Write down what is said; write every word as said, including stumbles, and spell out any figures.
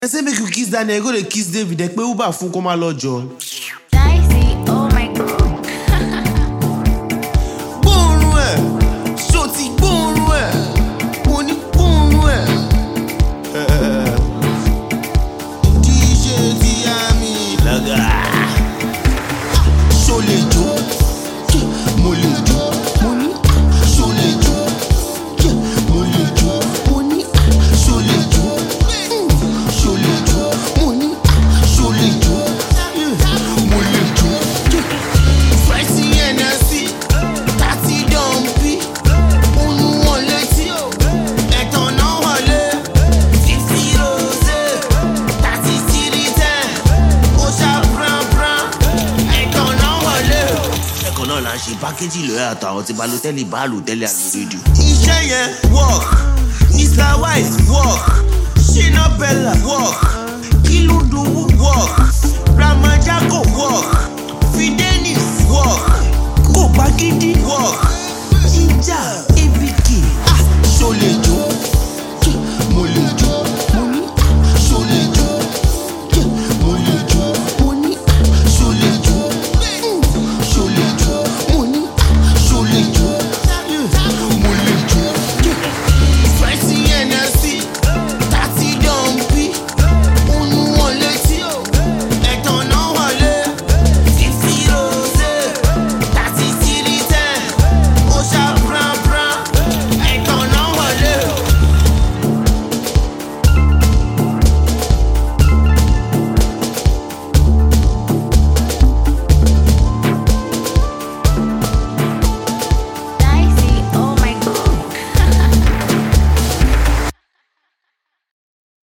I say make you kiss Daniel, go to kiss David, they pay Uber fún kó má lọ jọ. Dicey, oh my god. Gbóòórùn ẹ̀, ṣó ti gbóòórùn ẹ̀, mo ní gbóòórùn ẹ̀. D J Diami Laga. Ṣó lè jó, mo lè jó, mo ní ṣó lè jó, mo lè jó, mo ní ṣó lè jó. She package lo yàtọ̀ àwọn tí Balotelli bá lò tẹ́lẹ̀ àlùrédìò. Iṣẹ́ yẹn work, Mister Wise work, Shina Bella work.